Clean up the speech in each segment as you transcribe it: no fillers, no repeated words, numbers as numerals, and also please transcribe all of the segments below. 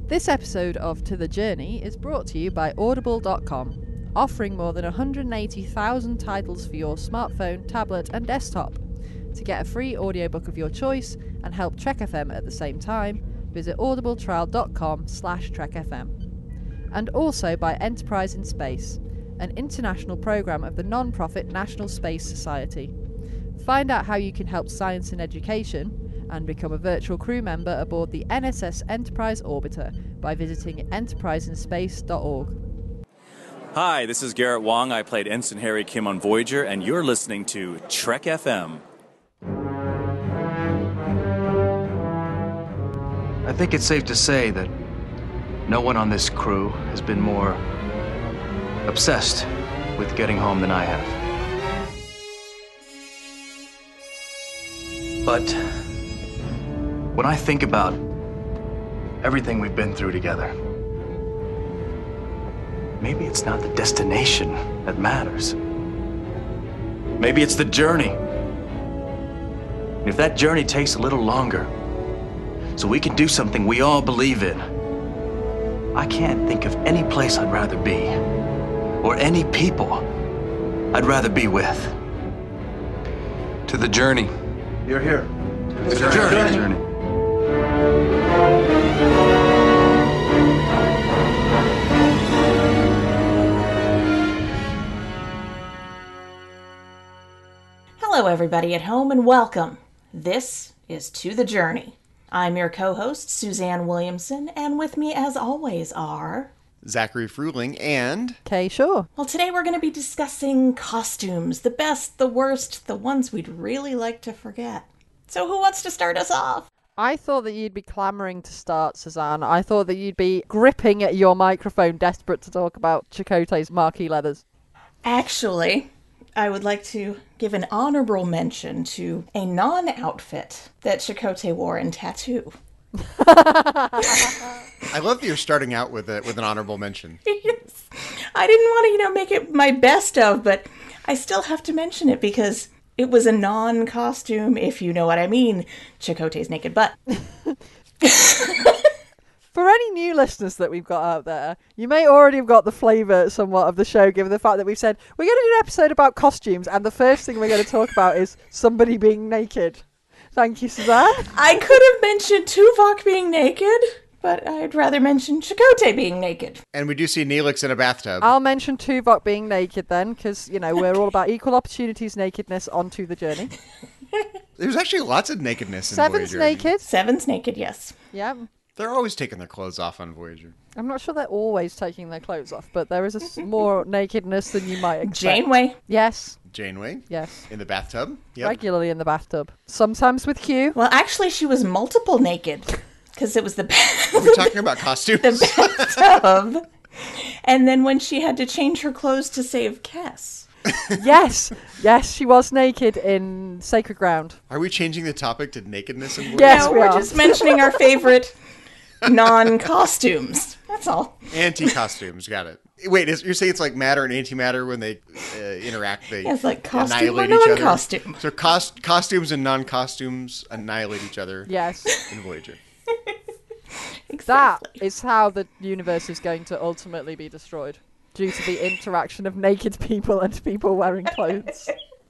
This episode of To The Journey is brought to you by Audible.com, offering more than 180,000 titles for your smartphone, tablet and desktop. To get a free audiobook of your choice and help Trek FM at the same time, visit audibletrial.com/trekfm. And also by Enterprise in Space, an international programme of the non-profit National Space Society. Find out how you can help science and education and become a virtual crew member aboard the NSS Enterprise Orbiter by visiting enterpriseinspace.org. Hi, this is Garrett Wong. I played Ensign Harry Kim on Voyager, and you're listening to Trek FM. I think it's safe to say that no one on this crew has been more obsessed with getting home than I have. But when I think about everything we've been through together, maybe it's not the destination that matters. Maybe it's the journey. And if that journey takes a little longer, so we can do something we all believe in, I can't think of any place I'd rather be, or any people I'd rather be with. To the journey. You're here. To the journey. Hello, everybody at home, and welcome. This is To The Journey. I'm your co-host, Suzanne Williamson, and with me, as always, are... Zachary Fruling and... Okay, sure. Well, today we're going to be discussing costumes. The best, the worst, the ones we'd really like to forget. So who wants to start us off? I thought that you'd be clamouring to start, Suzanne. I thought that you'd be gripping at your microphone, desperate to talk about Chakotay's marquee leathers. Actually, I would like to give an honorable mention to a non-outfit that Chakotay wore in Tattoo. I love that you're starting out with an honorable mention. Yes. I didn't want to, make it my best of, but I still have to mention it because it was a non-costume, if you know what I mean, Chakotay's naked butt. For any new listeners that we've got out there, you may already have got the flavour somewhat of the show, given the fact that we've said we're going to do an episode about costumes, and the first thing we're going to talk about is somebody being naked. Thank you, Suzanne. I could have mentioned Tuvok being naked, but I'd rather mention Chakotay being naked. And we do see Neelix in a bathtub. I'll mention Tuvok being naked then, because, we're all about equal opportunities nakedness on To The Journey. There's actually lots of nakedness in Seven's Voyager. naked. Seven's naked, yes. Yeah. They're always taking their clothes off on Voyager. I'm not sure they're always taking their clothes off, but there is more nakedness than you might expect. Janeway. Yes. Janeway? Yes. In the bathtub? Yep. Regularly in the bathtub. Sometimes with Q. Well, actually, she was multiple naked, because it was the We're talking about costumes. the bathtub. And then when she had to change her clothes to save Kes. Yes, she was naked in Sacred Ground. Are we changing the topic to nakedness in Voyager? Yes, No, we we're are. just mentioning our favorite non-costumes. That's all. Anti-costumes, got it. Wait, you're saying it's like matter and antimatter when they interact, they Yeah, it's like costume or annihilate each other? non-costume. So costumes and non-costumes annihilate each other Yes. in Voyager. Exactly. That is how the universe is going to ultimately be destroyed. Due to the interaction of naked people and people wearing clothes.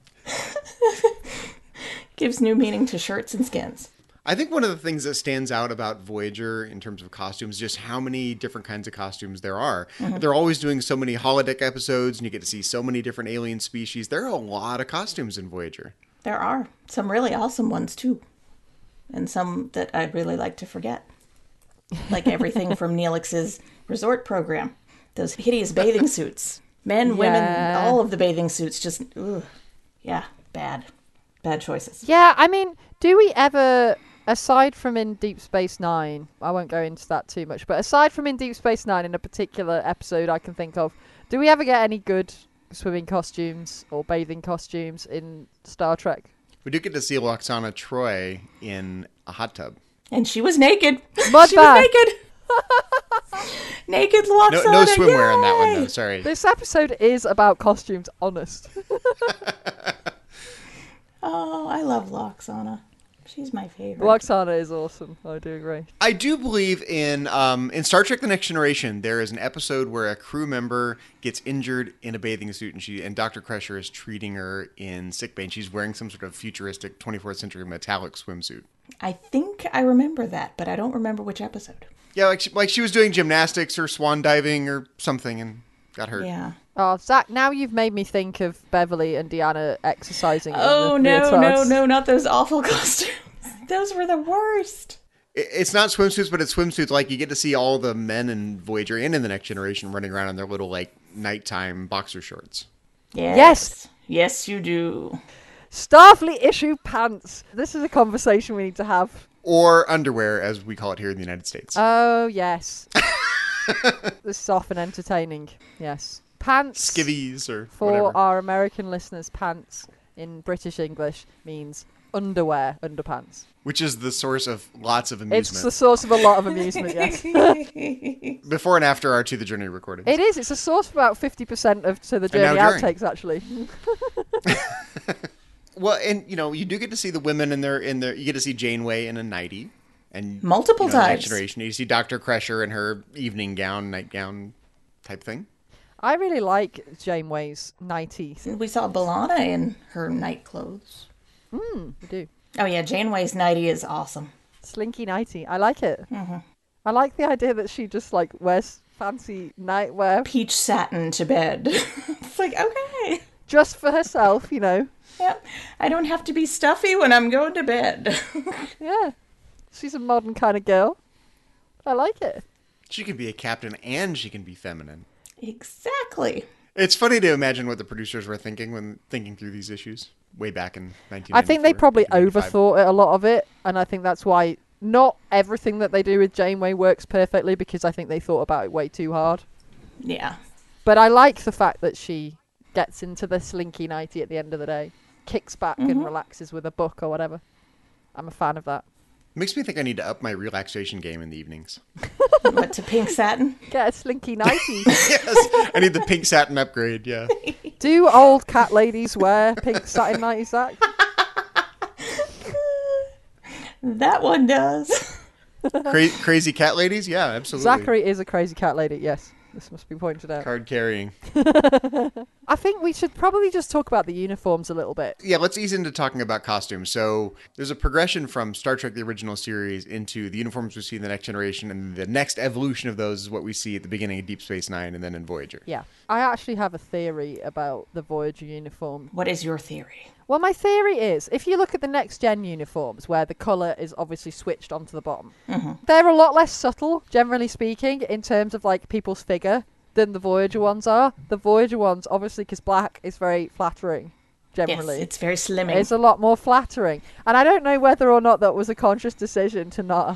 Gives new meaning to shirts and skins. I think one of the things that stands out about Voyager in terms of costumes is just how many different kinds of costumes there are. Mm-hmm. They're always doing so many holodeck episodes, and you get to see so many different alien species. There are a lot of costumes in Voyager. There are some really awesome ones, too. And some that I'd really like to forget. Like everything from Neelix's resort program. Those hideous bathing suits. Men, women, all of the bathing suits just, ugh. Yeah, bad. Bad choices. Yeah, I mean, do we ever, aside from in Deep Space Nine, I won't go into that too much, but aside from in Deep Space Nine, in a particular episode I can think of, do we ever get any good swimming costumes or bathing costumes in Star Trek? We do get to see Loxana Troy in a hot tub. And she was naked. Mud she bath. was naked. Naked Loxana. No swimwear in that one, yay! though. Sorry. This episode is about costumes, honest. Oh, I love Loxana. She's my favorite. Lwaxana is awesome. I do agree. I do believe in Star Trek: The Next Generation. There is an episode where a crew member gets injured in a bathing suit, and Dr. Crusher is treating her in sickbay, and she's wearing some sort of futuristic 24th century metallic swimsuit. I think I remember that, but I don't remember which episode. Yeah, like she was doing gymnastics or swan diving or something and got hurt. Yeah. Oh, Zach, now you've made me think of Beverly and Deanna exercising. Oh, in the leotards. no, not those awful costumes. Those were the worst. It's not swimsuits, but it's swimsuits. Like, you get to see all the men in Voyager and in the Next Generation running around in their little, like, nighttime boxer shorts. Yes. Yes, you do. Starfleet issue pants. This is a conversation we need to have. Or underwear, as we call it here in the United States. Oh, yes. This is often entertaining. Yes. Pants. Skivvies or for whatever. our American listeners, pants in British English means underwear, underpants. Which is the source of lots of amusement. It's the source of a lot of amusement, yes. Before and after our To the Journey recordings. It is. It's a source of about 50% of To the Journey now during. outtakes, actually. Well, and, you do get to see the women in their you get to see Janeway in a nightie. And Multiple in the times. Next Generation, you see Dr. Crusher in her evening gown, nightgown type thing. I really like Janeway's nighties. We saw B'Elanna in her night clothes. We do. Oh, yeah, Janeway's nightie is awesome. Slinky nightie. I like it. Mm-hmm. I like the idea that she just, like, wears fancy nightwear. Peach satin to bed. It's like, okay. Just for herself, Yep. I don't have to be stuffy when I'm going to bed. Yeah. She's a modern kind of girl. I like it. She can be a captain and she can be feminine. Exactly. It's funny to imagine what the producers were thinking when thinking through these issues way back in 1994. I think they probably 1995. overthought it, a lot of it, and I think that's why not everything that they do with Janeway works perfectly, because I think they thought about it way too hard. Yeah. But I like the fact that she gets into the slinky nightie at the end of the day, kicks back and relaxes with a book or whatever. I'm a fan of that. Makes me think I need to up my relaxation game in the evenings. What, to pink satin? Get a slinky nightie. Yes, I need the pink satin upgrade, yeah. Do old cat ladies wear pink satin nighties, Zach? That one does. Crazy cat ladies? Yeah, absolutely. Zachary is a crazy cat lady, yes. This must be pointed out. Card carrying. I think we should probably just talk about the uniforms a little bit. Yeah, let's ease into talking about costumes. So there's a progression from Star Trek, the original series, into the uniforms we see in the Next Generation, and the next evolution of those is what we see at the beginning of Deep Space Nine and then in Voyager. Yeah. I actually have a theory about the Voyager uniform. What is your theory? Well, my theory is, if you look at the Next Gen uniforms, where the colour is obviously switched onto the bottom, they're a lot less subtle, generally speaking, in terms of, like, people's figure than the Voyager ones are. The Voyager ones, obviously, because black is very flattering, generally. Yes, it's very slimming. It's a lot more flattering. And I don't know whether or not that was a conscious decision to not,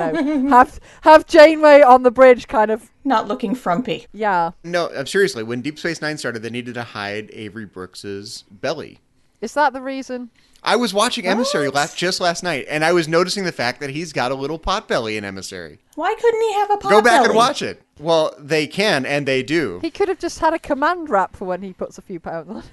have Janeway on the bridge kind of... Not looking frumpy. Yeah. No, seriously, when Deep Space Nine started, they needed to hide Avery Brooks's belly. Is that the reason? I was watching Emissary just last night, and I was noticing the fact that he's got a little pot belly in Emissary. Why couldn't he have a pot Go back belly? and watch it. Well, they can, and they do. He could have just had a command wrap for when he puts a few pounds on.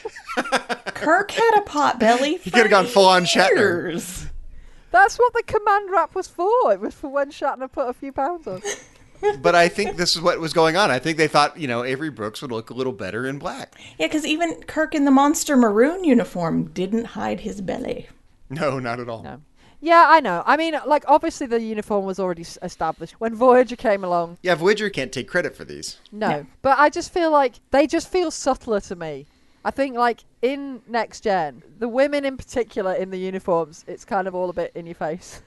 Kirk had a pot belly. He could have gone full-on Shatner. years. That's what the command wrap was for. It was for when Shatner put a few pounds on. But I think this is what was going on. I think they thought, Avery Brooks would look a little better in black. Yeah, because even Kirk in the Monster Maroon uniform didn't hide his belly. No, not at all. No. Yeah, I know. I mean, like, obviously the uniform was already established when Voyager came along. Yeah, Voyager can't take credit for these. No. But I just feel like they just feel subtler to me. I think, like, in Next Gen, the women in particular in the uniforms, it's kind of all a bit in your face.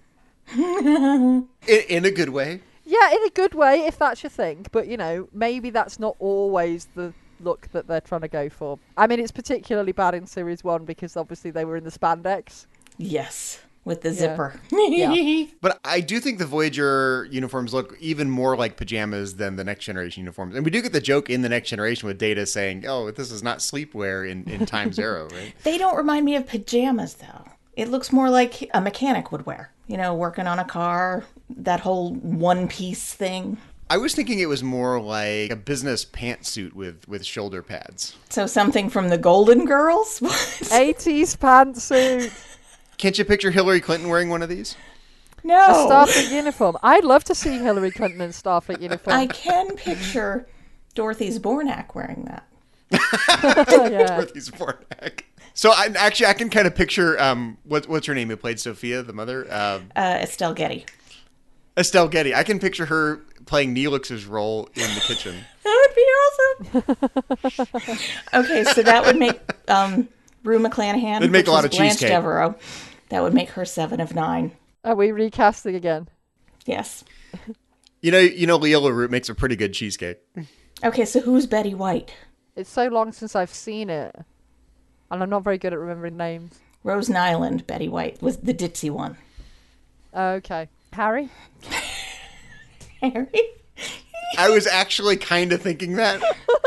In a good way. Yeah, in a good way, if that's your thing. But, maybe that's not always the look that they're trying to go for. I mean, it's particularly bad in Series 1 because obviously they were in the spandex. Yes, with the zipper. Yeah. But I do think the Voyager uniforms look even more like pajamas than the Next Generation uniforms. And we do get the joke in the Next Generation with Data saying, oh, this is not sleepwear in Time Zero, right? They don't remind me of pajamas, though. It looks more like a mechanic would wear. Working on a car, that whole one-piece thing. I was thinking it was more like a business pantsuit with shoulder pads. So something from the Golden Girls? What? 80s pantsuit. Can't you picture Hillary Clinton wearing one of these? A No. Starfleet uniform. I'd love to see Hillary Clinton in Starfleet uniform. I can picture Dorothy Zbornak wearing that. Yeah. Dorothy Zbornak. So I can kind of picture what's her name who played Sophia, the mother? Estelle Getty. Estelle Getty. I can picture her playing Neelix's role in the kitchen. That would be awesome. Okay, so that would make Rue McClanahan. It'd make which a lot was of Blanche cheesecake. Devereaux. That would make her 7 of 9. Are we recasting again? Yes. You know, Leola Root makes a pretty good cheesecake. Okay, so who's Betty White? It's so long since I've seen it. And I'm not very good at remembering names. Rose Nyland, Betty White, was the ditzy one. Okay. Harry? Harry? I was actually kind of thinking that.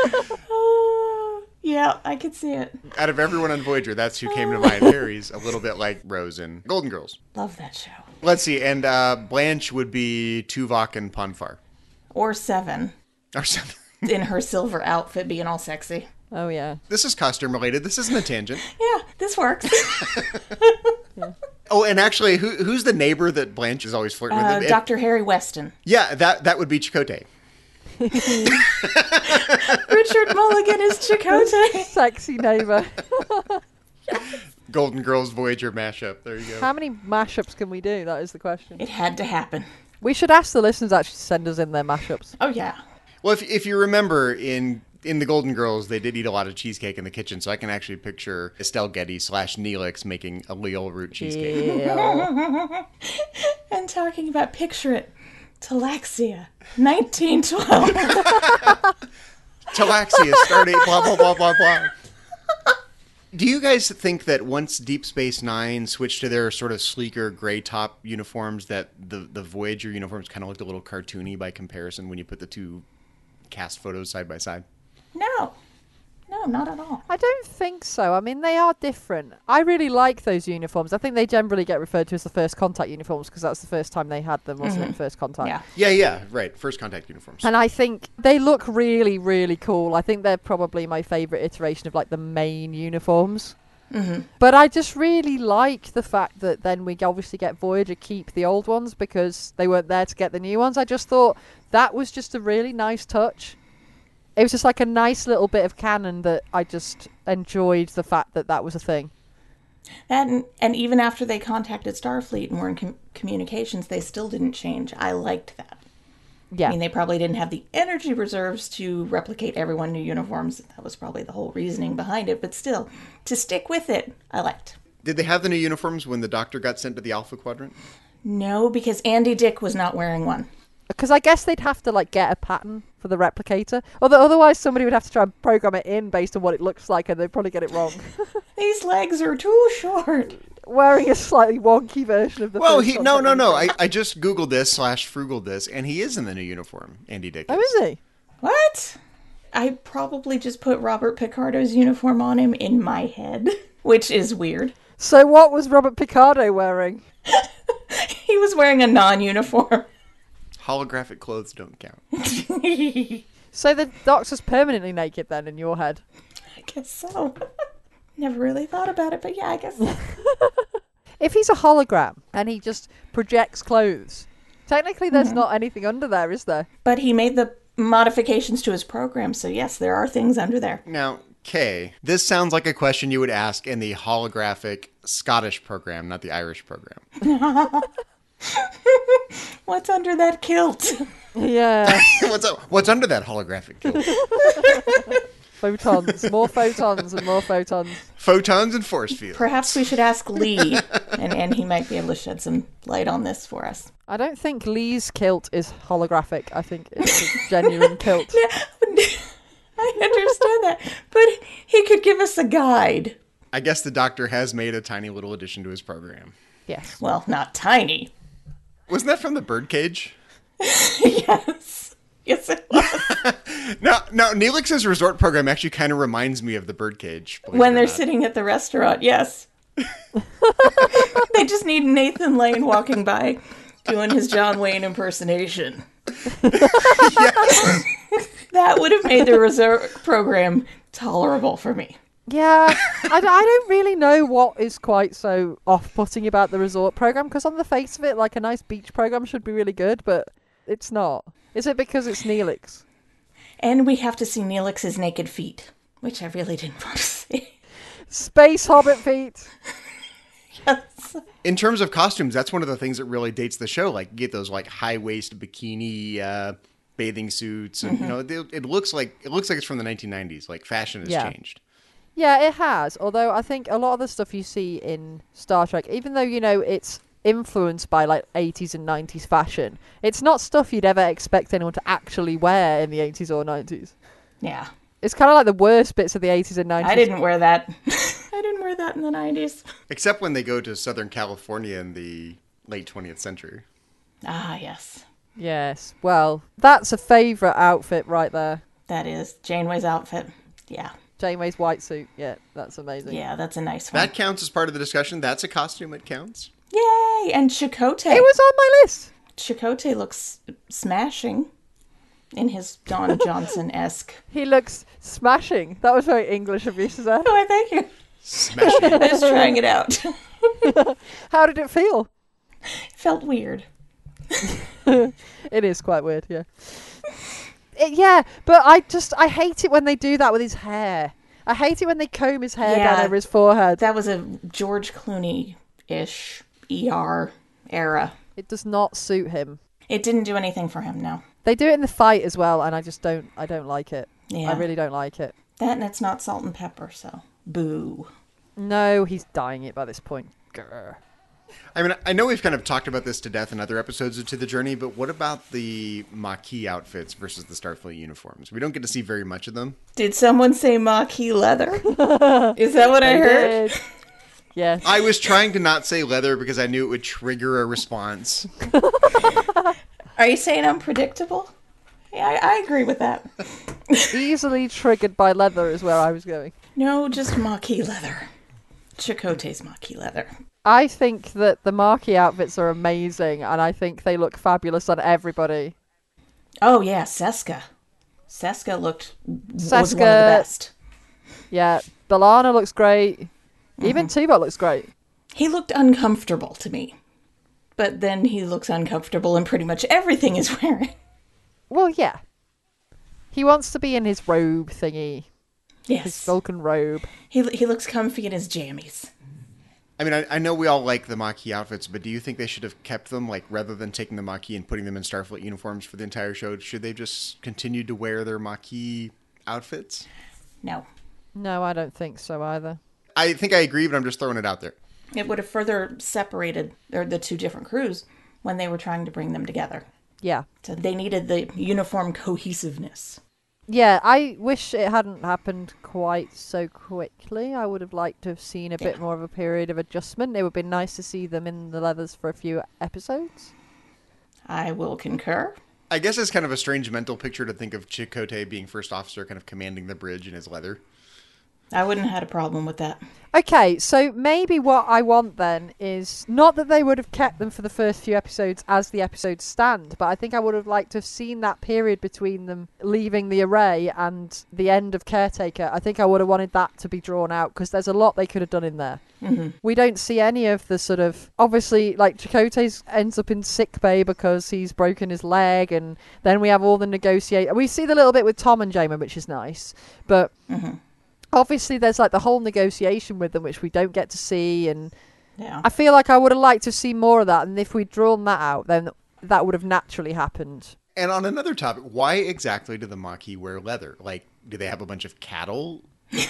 Yeah, I could see it. Out of everyone on Voyager, that's who came to mind. Harry's a little bit like Rose in Golden Girls. Love that show. Let's see, and Blanche would be Tuvok and Ponfar. Or 7, Or something. in her silver outfit being all sexy. Oh, yeah. This is costume related. This isn't a tangent. Yeah, this works. Oh, and actually, who's the neighbor that Blanche is always flirting with? Dr. Harry Weston. Yeah, that would be Chakotay. Richard Mulligan is Chakotay. Sexy neighbour. Golden Girls Voyager mashup. There you go. How many mashups can we do? That is the question. It had to happen. We should ask the listeners actually to send us in their mashups. Oh, yeah. Well, if you remember, in the Golden Girls, they did eat a lot of cheesecake in the kitchen, so I can actually picture Estelle Getty / Neelix making a Leola Root cheesecake. Yeah. And talking about picture it. Talaxia, 1912. Talaxia, Stardate, blah, blah, blah, blah, blah. Do you guys think that once Deep Space Nine switched to their sort of sleeker gray top uniforms, that the Voyager uniforms kind of looked a little cartoony by comparison when you put the two cast photos side by side? No, not at all. I don't think so. I mean, they are different. I really like those uniforms. I think they generally get referred to as the First Contact uniforms because that's the first time they had them, wasn't it? First Contact. Yeah. Yeah, right. First Contact uniforms. And I think they look really, really cool. I think they're probably my favourite iteration of like the main uniforms. But I just really like the fact that then we obviously get Voyager keep the old ones because they weren't there to get the new ones. I just thought that was just a really nice touch. It was just like a nice little bit of canon that I just enjoyed the fact that that was a thing. And even after they contacted Starfleet and were in communications, they still didn't change. I liked that. Yeah. I mean, they probably didn't have the energy reserves to replicate everyone new uniforms. That was probably the whole reasoning behind it. But still, to stick with it, I liked. Did they have the new uniforms when the Doctor got sent to the Alpha Quadrant? No, because Andy Dick was not wearing one. Because I guess they'd have to like get a pattern for the replicator. Although otherwise somebody would have to try and program it in based on what it looks like and they'd probably get it wrong. These legs are too short. Wearing a slightly wonky version of the Well, First no. Contact. I just Googled this / Frugaled this, and he is in the new uniform, Andy Dick. Oh, is he? What? I probably just put Robert Picardo's uniform on him in my head, which is weird. So what was Robert Picardo wearing? He was wearing a non-uniform. Holographic clothes don't count. So the Doctor's permanently naked then in your head? I guess so. Never really thought about it, but yeah, I guess so. If he's a hologram and he just projects clothes, technically there's not anything under there, is there? But he made the modifications to his program, so yes, there are things under there. Now, Kay, this sounds like a question you would ask in the holographic Scottish program, not the Irish program. What's under that kilt? Yeah. What's under that holographic kilt? Photons. More photons and more photons. Photons and force fields. Perhaps we should ask Lee, and he might be able to shed some light on this for us. I don't think Lee's kilt is holographic. I think it's a genuine kilt. I understand that, but he could give us a guide. I guess the Doctor has made a tiny little addition to his program. Yes. Well, not tiny. Wasn't that from the Birdcage? Yes. Yes, it was. Now, Neelix's resort program actually kind of reminds me of the Birdcage. When they're sitting at the restaurant, yes. They just need Nathan Lane walking by doing his John Wayne impersonation. That would have made the resort program tolerable for me. Yeah, I don't really know what is quite so off-putting about the resort program, because on the face of it, like, a nice beach program should be really good, but it's not. Is it because it's Neelix? And we have to see Neelix's naked feet, which I really didn't want to see. Space Hobbit feet! Yes. In terms of costumes, that's one of the things that really dates the show. Like, you get those like high waist bikini bathing suits, and you know, it looks like it's from the 1990s. Like, fashion has changed. Yeah, it has. Although I think a lot of the stuff you see in Star Trek, even though, you know, it's influenced by like 80s and 90s fashion, it's not stuff you'd ever expect anyone to actually wear in the 80s or 90s. Yeah. It's kind of like the worst bits of the 80s and 90s. I didn't wear that. I didn't wear that in the 90s. Except when they go to Southern California in the late 20th century. Ah, yes. Yes. Well, that's a favourite outfit right there. That is Janeway's outfit. Yeah. Janeway's white suit. Yeah, that's amazing. Yeah, that's a nice one. That counts as part of the discussion. That's a costume. It counts. Yay! And Chakotay. It was on my list. Chakotay looks smashing in his Don Johnson-esque. He looks smashing. That was very English of you, Suzanne. Oh, thank you. Smashing. I was trying it out. How did it feel? It felt weird. It is quite weird, yeah. Yeah, but I hate it when they do that with his hair. I hate it when they comb his hair down over his forehead. That was a George Clooney-ish ER era. It does not suit him. It didn't do anything for him, no. They do it in the fight as well, and I don't like it. Yeah. I really don't like it. That and it's not salt and pepper, so boo. No, he's dying it by this point. Grr. I mean, I know we've kind of talked about this to death in other episodes of To the Journey, but what about the Maquis outfits versus the Starfleet uniforms? We don't get to see very much of them. Did someone say Maquis leather? Is that what I heard? Did. Yes. I was trying to not say leather because I knew it would trigger a response. Are you saying I'm predictable? Yeah, I agree with that. Easily triggered by leather is where I was going. No, just Maquis leather. Chakotay's Maquis leather. I think that the Maquis outfits are amazing, and I think they look fabulous on everybody. Oh, yeah, Seska. Seska was one of the Seska, best. Yeah, B'Elanna looks great. Even Tuvok looks great. He looked uncomfortable to me. But then he looks uncomfortable in pretty much everything he's wearing. Well, yeah. He wants to be in his robe thingy. His Yes. Vulcan robe. He looks comfy in his jammies. I mean, I know we all like the Maquis outfits, but do you think they should have kept them, like, rather than taking the Maquis and putting them in Starfleet uniforms for the entire show? Should they just continue to wear their Maquis outfits? No. No, I don't think so either. I think I agree, but I'm just throwing it out there. It would have further separated the two different crews when they were trying to bring them together. Yeah. So they needed the uniform cohesiveness. Yeah, I wish it hadn't happened quite so quickly. I would have liked to have seen a bit more of a period of adjustment. It would have been nice to see them in the leathers for a few episodes. I will concur. I guess it's kind of a strange mental picture to think of Chakotay being first officer, kind of commanding the bridge in his leather. I wouldn't have had a problem with that. Okay, so maybe what I want then is not that they would have kept them for the first few episodes as the episodes stand, but I think I would have liked to have seen that period between them leaving the array and the end of Caretaker. I think I would have wanted that to be drawn out because there's a lot they could have done in there. Mm-hmm. We don't see any of the sort of, obviously, like Chakotay ends up in sickbay because he's broken his leg, and then we have all the negotiate. We see the little bit with Tom and Jamin, which is nice, but. Mm-hmm. Obviously, there's like the whole negotiation with them, which we don't get to see, and I feel like I would have liked to see more of that. And if we'd drawn that out, then that would have naturally happened. And on another topic, why exactly do the Maquis wear leather? Like, do they have a bunch of cattle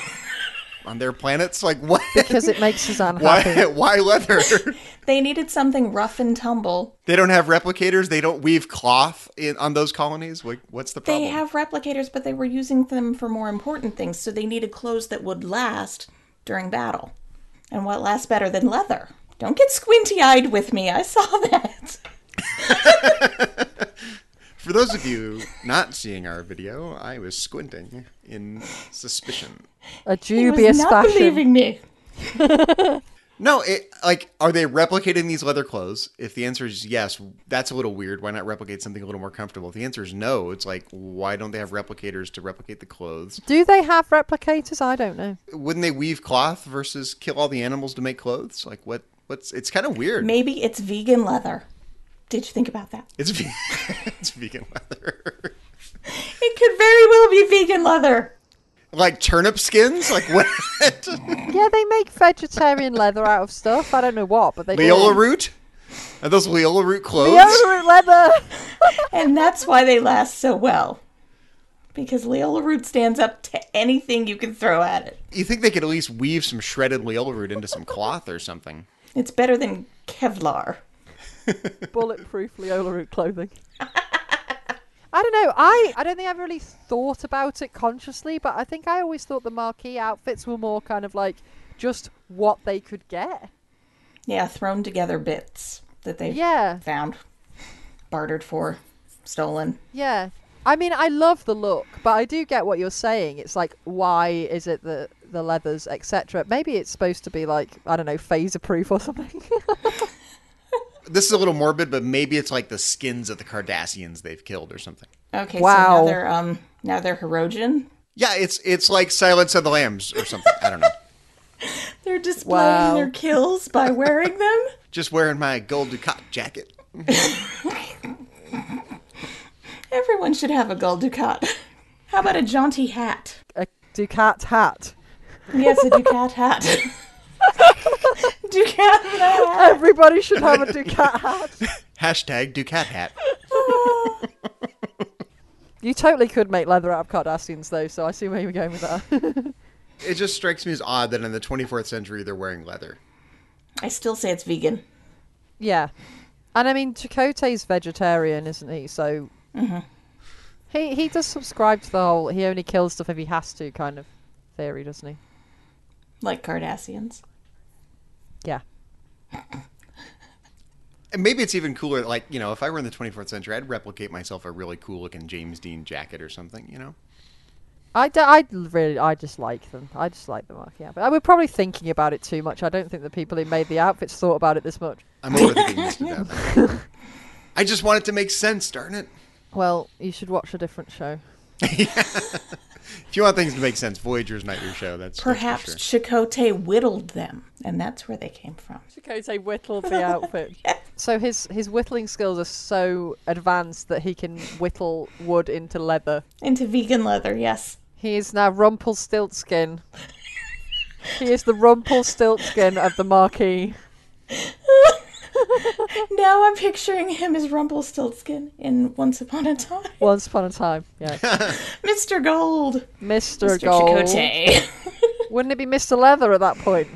on their planets? Like, what? Because it makes Suzanne happy. Why leather? They needed something rough and tumble. They don't have replicators? They don't weave cloth on those colonies? What's the problem? They have replicators, but they were using them for more important things, so they needed clothes that would last during battle. And what lasts better than leather? Don't get squinty-eyed with me. I saw that. For those of you not seeing our video, I was squinting in suspicion. A dubious he was not fashion. believing me. No, are they replicating these leather clothes? If the answer is yes, that's a little weird. Why not replicate something a little more comfortable? If the answer is no, it's like, why don't they have replicators to replicate the clothes? Do they have replicators? I don't know. Wouldn't they weave cloth versus kill all the animals to make clothes? Like, what's, it's kind of weird. Maybe it's vegan leather. Did you think about that? It's, it's vegan leather. It could very well be vegan leather. Like turnip skins? Like what? Yeah, they make vegetarian leather out of stuff. I don't know what, but they Leola do. root? Are those Leola root clothes? Leola root leather. And that's why they last so well. Because Leola root stands up to anything you can throw at it. You think they could at least weave some shredded Leola root into some cloth or something? It's better than Kevlar. Bulletproof Leola root clothing. I don't know. I don't think I've really thought about it consciously, but I think I always thought the marquee outfits were more kind of like just what they could get. Yeah, thrown together bits that they found, bartered for, stolen. Yeah. I mean, I love the look, but I do get what you're saying. It's like, why is it the leathers, etc.? Maybe it's supposed to be like, I don't know, phaser proof or something. This is a little morbid, but maybe it's like the skins of the Cardassians they've killed or something. Okay, wow. So now they're Hirogen. Yeah, it's like Silence of the Lambs or something. I don't know. They're displaying their kills by wearing them. Just wearing my gold Ducat jacket. Everyone should have a gold Ducat. How about a jaunty hat? A Ducat hat. Yes, a Ducat hat. Ducat hat. Everybody should have a Ducat hat. Hashtag Ducat hat. You totally could make leather out of Cardassians, though, so I see where you were going with that. It just strikes me as odd that in the 24th century they're wearing leather. I still say it's vegan. Yeah. And I mean, Chakotay's vegetarian, isn't he? So he does subscribe to the whole he only kills stuff if he has to kind of theory, doesn't he? Like Cardassians. Yeah. And maybe it's even cooler, like, you know, if I were in the 24th century, I'd replicate myself a really cool looking James Dean jacket or something, you know? I just like them. I just like the mark, yeah. But we're probably thinking about it too much. I don't think the people who made the outfits thought about it this much. I'm overthinking this to death. I just want it to make sense, darn it. Well, you should watch a different show. If you want things to make sense, Voyager's not your show. That's Perhaps that's for sure. Chakotay whittled them, and that's where they came from. Chakotay whittled the outfit. So his whittling skills are so advanced that he can whittle wood into leather. Into vegan leather, yes. He is now Rumpelstiltskin. He is the Rumpelstiltskin of the Marquis. Now I'm picturing him as Rumpelstiltskin in Once Upon a Time. Once upon a time, yeah. Mr. Gold. Mr. Gold. Chakotay. Wouldn't it be Mr. Leather at that point?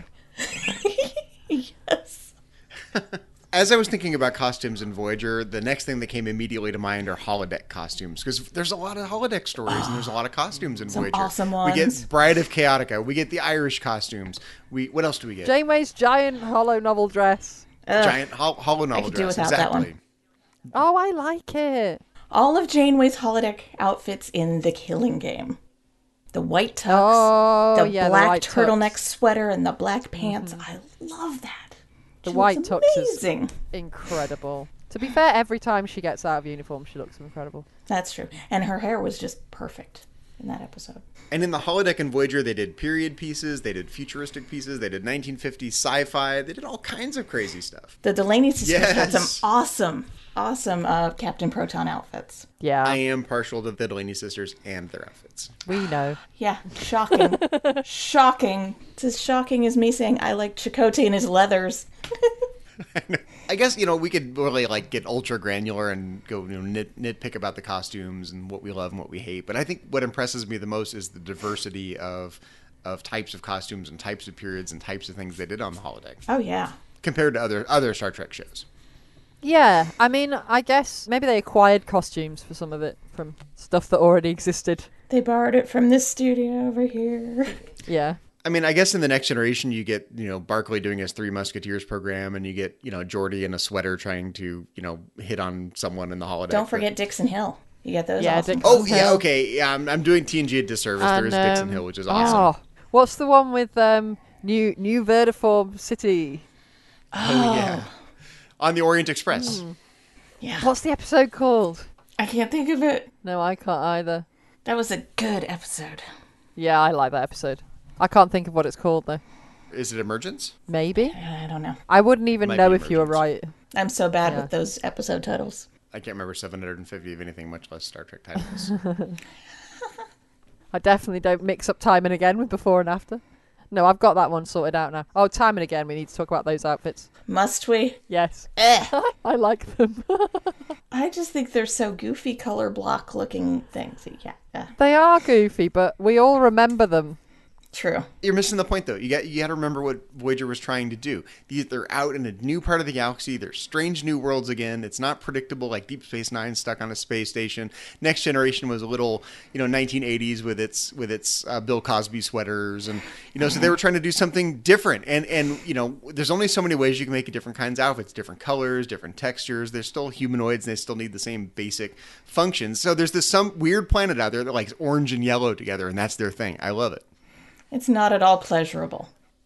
Yes. As I was thinking about costumes in Voyager, the next thing that came immediately to mind are holodeck costumes, because there's a lot of holodeck stories and there's a lot of costumes in Some Voyager. awesome We ones. get Bride of Chaotica. We get the Irish costumes. What else do we get? Janeway's giant hollow novel dress. Giant hollow novel could do dress. without that Exactly. one. Oh, I like it. All of Janeway's holodeck outfits in The Killing Game. The white tux, Oh, the yeah, the black white turtleneck tux. sweater, and the black pants. I love that. The She white looks tux is amazing. incredible. To be fair, every time she gets out of uniform, she looks incredible. That's true. And her hair was just perfect in that episode. And in the holodeck in Voyager, they did period pieces, they did futuristic pieces, they did 1950s sci-fi, they did all kinds of crazy stuff. The Delaney sisters had Yes. some awesome Captain Proton outfits. Yeah, I am partial to the Delaney sisters and their outfits. we know. Yeah, shocking. Shocking. It's as shocking as me saying I like Chakotay and his leathers. I guess, you know, we could really like get ultra granular and go, you know, nitpick about the costumes and what we love and what we hate. But I think what impresses me the most is the diversity of types of costumes and types of periods and types of things they did on the holodeck Oh, yeah. compared to other Star Trek shows. Yeah, I mean, I guess maybe they acquired costumes for some of it from stuff that already existed. They borrowed it from this studio over here. Yeah. I mean, I guess in the Next Generation, you get, you know, Barclay doing his Three Musketeers program, and you get, you know, Geordi in a sweater trying to, you know, hit on someone in the holodeck. Don't forget Dixon Hill. You get those Yeah, awesome. Dixon Oh, yeah, Hill. okay. Yeah, I'm doing TNG a disservice. There is Dixon Hill, which is awesome. Oh, what's the one with New vertiform city. Oh, yeah. On the Orient Express. Yeah. What's the episode called? I can't think of it. No, I can't either. That was a good episode. Yeah, I like that episode. I can't think of what it's called though. Is it Emergence? Maybe. I don't know. I wouldn't even Might know be if you were Emergence. right. I'm so bad Yeah. with those episode titles. I can't remember 750 of anything, much less Star Trek titles. I definitely don't mix up Time and Again with Before and After. No, I've got that one sorted out now. Oh, Time and Again, we need to talk about those outfits. Must we? Yes. Eh. I like them. I just think they're so goofy color block looking things. Yeah. They are goofy, but we all remember them. True. You're missing the point, though. You got to remember what Voyager was trying to do. They're out in a new part of the galaxy. They're strange new worlds again. It's not predictable like Deep Space Nine stuck on a space station. Next Generation was a little, 1980s with its Bill Cosby sweaters, and so they were trying to do something different. And there's only so many ways you can make different kinds of outfits, different colors, different textures. They're still humanoids, and they still need the same basic functions. So there's some weird planet out there that likes orange and yellow together, and that's their thing. I love it. It's not at all pleasurable.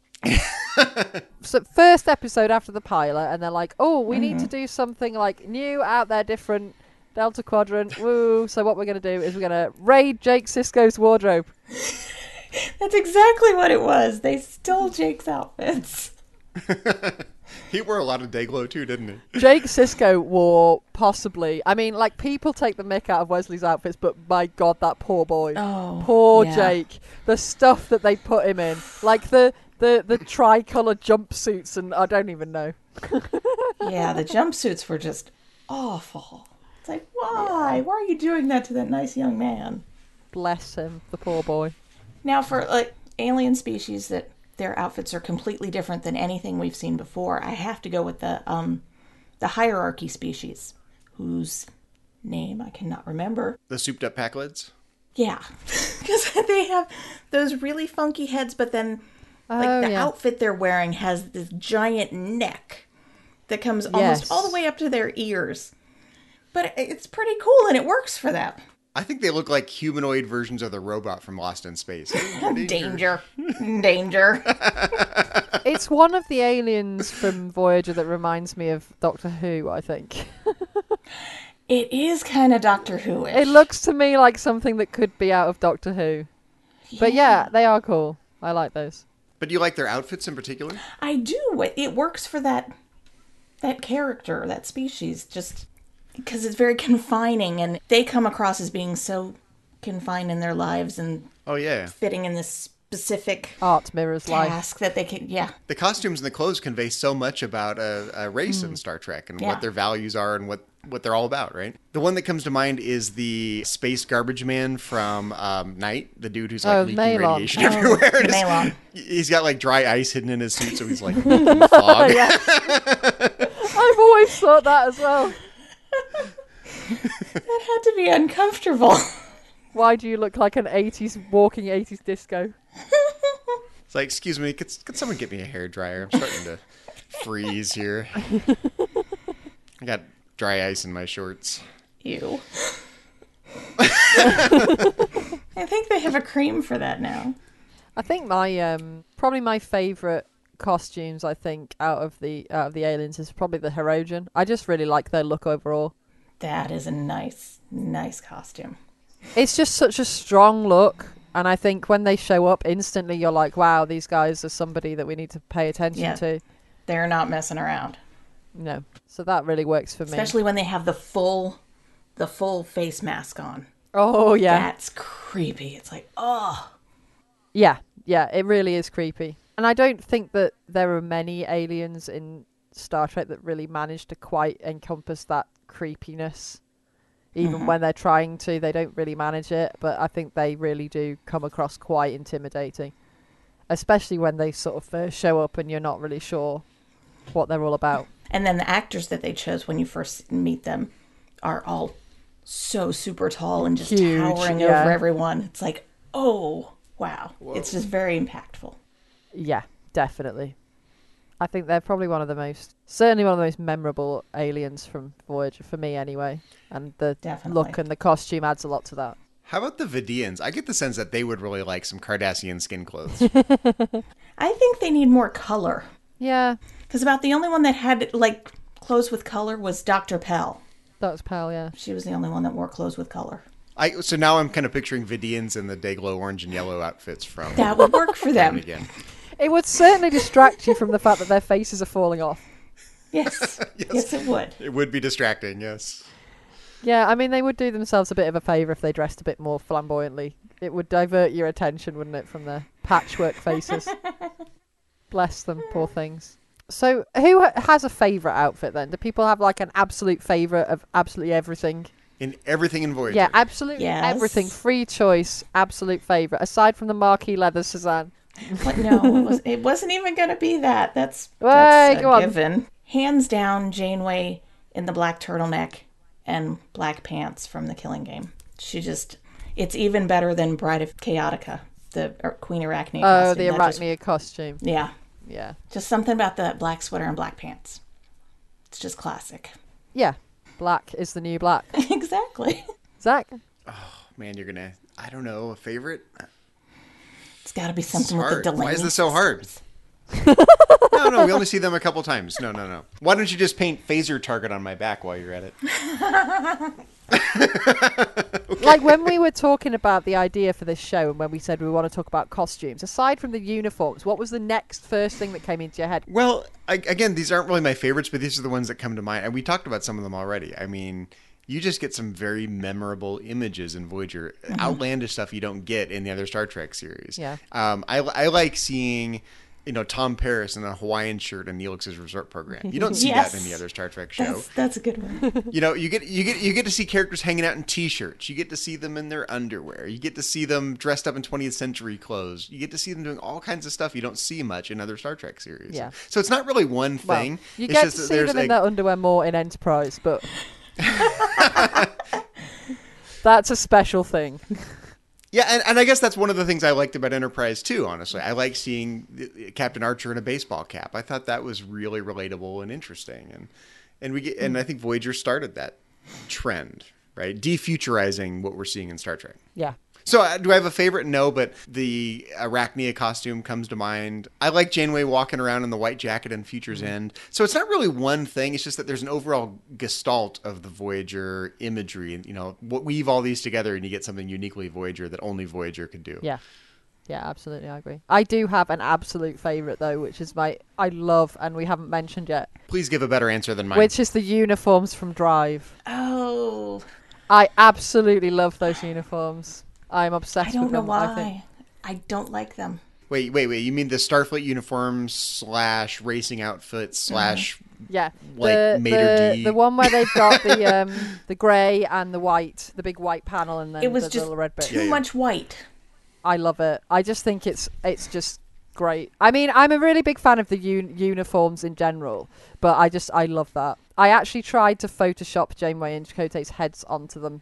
So first episode after the pilot, and they're like, oh, we need to do something like new, out there, different, Delta Quadrant, woo. So what we're going to do is we're going to raid Jake Sisko's wardrobe. That's exactly what it was. They stole Jake's outfits. He wore a lot of Dayglow too, didn't he? Jake Sisko wore possibly, people take the mick out of Wesley's outfits, but my God, that poor boy. Oh, poor yeah. Jake. The stuff that they put him in. Like the tricolour jumpsuits, and I don't even know. Yeah, the jumpsuits were just awful. It's like, why? Why are you doing that to that nice young man? Bless him, the poor boy. Now, for alien species that their outfits are completely different than anything we've seen before, I have to go with the hierarchy species, whose name I cannot remember. The souped up Packlids? Yeah, because they have those really funky heads, but then the outfit they're wearing has this giant neck that comes almost all the way up to their ears. But it's pretty cool, and it works for them. I think they look like humanoid versions of the robot from Lost in Space. Danger. It's one of the aliens from Voyager that reminds me of Doctor Who, I think. It is kind of Doctor Who-ish. It looks to me like something that could be out of Doctor Who. But yeah, they are cool. I like those. But do you like their outfits in particular? I do. It works for that character, that species, just because it's very confining, and they come across as being so confined in their lives and Oh, yeah. fitting in this specific Art mirrors life. task that they can, The costumes and the clothes convey so much about a race in Star Trek and Yeah. what their values are and what they're all about, right? The one that comes to mind is the space garbage man from Night, the dude who's like leaking Malon. radiation everywhere. And Malon. he's got like dry ice hidden in his suit, so he's like in the fog. I've always thought that as well. That had to be uncomfortable. Why do you look like an walking 80s disco? It's like, excuse me, could someone get me a hairdryer? I'm starting to freeze here. I got dry ice in my shorts. Ew. I think they have a cream for that now. I think my probably my favourite costumes, I think, out of the aliens is probably the Hirogen. I just really like their look overall. That is a nice costume. It's just such a strong look, and I think when they show up instantly, you're like, wow, these guys are somebody that we need to pay attention to. They're not messing around. No, so that really works for me. Especially when they have the full face mask on. Oh yeah, That's creepy. It's like, oh. yeah, it really is creepy. And I don't think that there are many aliens in Star Trek that really manage to quite encompass that creepiness. Even when they're trying to, they don't really manage it. But I think they really do come across quite intimidating. Especially when they sort of first show up and you're not really sure what they're all about. And then the actors that they chose when you first meet them are all so super tall and just Huge, towering yeah. over everyone. It's like, oh, wow. Whoa. It's just very impactful. Yeah, definitely. I think they're probably certainly one of the most memorable aliens from Voyager, for me anyway. And the Definitely. look and the costume adds a lot to that. How about the Vidians? I get the sense that they would really like some Cardassian skin clothes. I think they need more color. Yeah, Because about the only one that had, like, clothes with color was Dr. Pell. that was Pal, yeah. She was the only one that wore clothes with color. So now I'm kind of picturing Vidians in the Dayglow orange and yellow outfits from That would work for Time them. Again. It would certainly distract you from the fact that their faces are falling off. Yes. Yes, it would. It would be distracting, yes. Yeah, I mean, they would do themselves a bit of a favour if they dressed a bit more flamboyantly. It would divert your attention, wouldn't it, from their patchwork faces? Bless them, poor things. So, who has a favourite outfit then? Do people have like an absolute favourite of absolutely everything? In everything in Voyager. Yeah, absolutely Yes. everything. Free choice, absolute favourite. Aside from the marquee leathers, Suzanne. But no, it wasn't even going to be that. That's Hey, go a on. given. Hands down, Janeway in the black turtleneck and black pants from The Killing Game. It's even better than Bride of Chaotica, the Queen Arachne Oh, costume. the That just- Arachnia costume. yeah. Yeah. Just something about the black sweater and black pants. It's just classic. Yeah. Black is the new black. Exactly. Zach? Man, you're going to, I don't know, a favorite? It's got to be It's something with the hard. Delaney. Why is this so hard? No, we only see them a couple times. No. Why don't you just paint phaser target on my back while you're at it? Like when we were talking about the idea for this show and when we said we want to talk about costumes, aside from the uniforms, what was the next first thing that came into your head? Well, again, these aren't really my favorites, but these are the ones that come to mind. And we talked about some of them already. I mean, you just get some very memorable images in Voyager. Outlandish stuff you don't get in the other Star Trek series. Yeah. I like seeing, Tom Paris in a Hawaiian shirt in Neelix's Resort Program. You don't see Yes. that in the other Star Trek show. That's a good one. You get to see characters hanging out in T-shirts. You get to see them in their underwear. You get to see them dressed up in 20th century clothes. You get to see them doing all kinds of stuff you don't see much in other Star Trek series. Yeah. So it's not really one Well, thing. you It's get just to that see there's them in their underwear more in Enterprise, but that's a special thing. Yeah, and I guess that's one of the things I liked about Enterprise too, honestly. I like seeing Captain Archer in a baseball cap. I thought that was really relatable and interesting. And I think Voyager started that trend, right? Defuturizing what we're seeing in Star Trek. Yeah. So do I have a favorite? No, but the Arachnia costume comes to mind. I like Janeway walking around in the white jacket in Future's End. So it's not really one thing. It's just that there's an overall gestalt of the Voyager imagery. And, weave all these together and you get something uniquely Voyager that only Voyager could do. Yeah. Yeah, absolutely, I agree. I do have an absolute favourite, though, which is I love, and we haven't mentioned yet, Please give a better answer than mine. which is the uniforms from Drive. Oh, I absolutely love those uniforms. I'm obsessed I don't with know them. why. I don't like them. Wait. You mean the Starfleet uniforms / racing outfits / Yeah, like Mater D? the one where they've got the grey and the white, the big white panel, and then It was the just little red bit. too much white. I love it. I just think it's just great. I mean, I'm a really big fan of the uniforms in general, but I love that. I actually tried to Photoshop Janeway and Chakotay's heads onto them.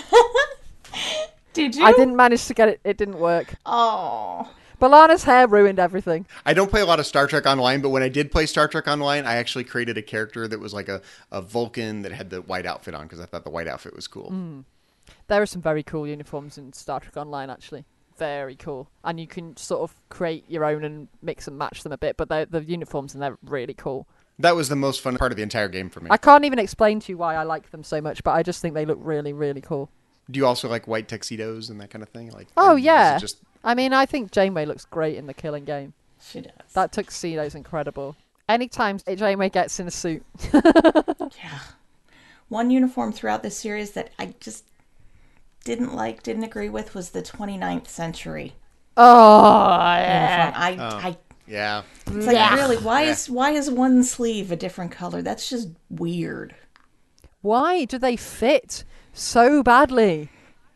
Did you? I didn't manage to get it. It didn't work. Oh. B'Elanna's hair ruined everything. I don't play a lot of Star Trek Online, but when I did play Star Trek Online, I actually created a character that was like a Vulcan that had the white outfit on because I thought the white outfit was cool. There are some very cool uniforms in Star Trek Online, actually. Very cool. And you can sort of create your own and mix and match them a bit, but the uniforms and they're really cool. That was the most fun part of the entire game for me. I can't even explain to you why I like them so much, but I just think they look really, really cool. Do you also like white tuxedos and that kind of thing? Oh, or is it yeah. just- I mean, I think Janeway looks great in The Killing Game. She does. That tuxedo's incredible. Anytime Janeway gets in a suit. Yeah. One uniform throughout this series that I just didn't agree with was the 29th century Oh, uniform. Yeah. It's like, really, why is one sleeve a different color? That's just weird. Why do they fit so badly?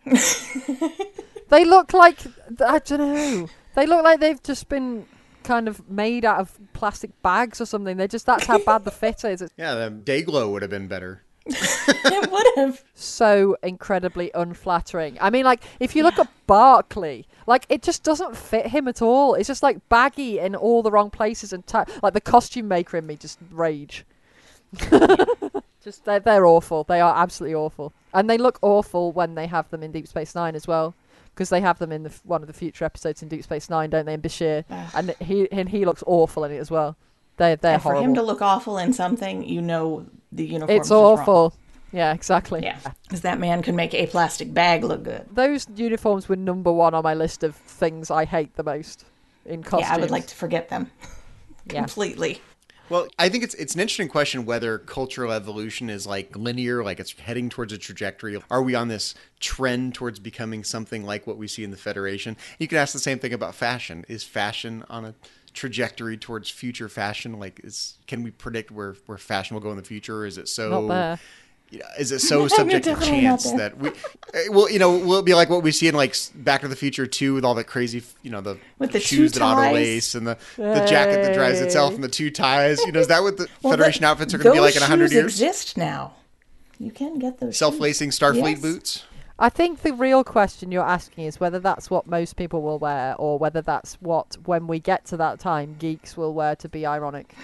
They look like, I don't know. They look like they've just been kind of made out of plastic bags or something. That's how bad the fit is. It's Yeah, the Dayglow would have been better. It would have. so incredibly unflattering. I mean, like, if you look at Barclay, like, it just doesn't fit him at all. It's just, like, baggy in all the wrong places. And like, the costume maker in me just rage. Just they're awful. They are absolutely awful, and they look awful when they have them in Deep Space Nine as well, because they have them in one of the future episodes in Deep Space Nine, don't they? In Bashir, and he looks awful in it as well. They're And for horrible. him to look awful in something, you know the uniform. It's awful. Yeah, exactly. Yeah, because that man can make a plastic bag look good. Those uniforms were number one on my list of things I hate the most in costumes. Yeah, I would like to forget them Yeah. completely. Well, I think it's an interesting question whether cultural evolution is like linear, like it's heading towards a trajectory. Are we on this trend towards becoming something like what we see in the Federation? You could ask the same thing about fashion. Is fashion on a trajectory towards future fashion? Like, can we predict where fashion will go in the future? Or is it so? Not there. Is it so subject to definitely not chance there. that we? Well, will it be like what we see in like Back to the Future 2 with all that crazy, With the shoes two that auto ties? lace and the jacket that drives itself and the two ties? Is that what the Federation outfits are going to be like in 100 Those years? shoes exist now. You can get those Self-lacing shoes. Starfleet Yes. boots. I think the real question you're asking is whether that's what most people will wear, or whether that's what, when we get to that time, geeks will wear to be ironic.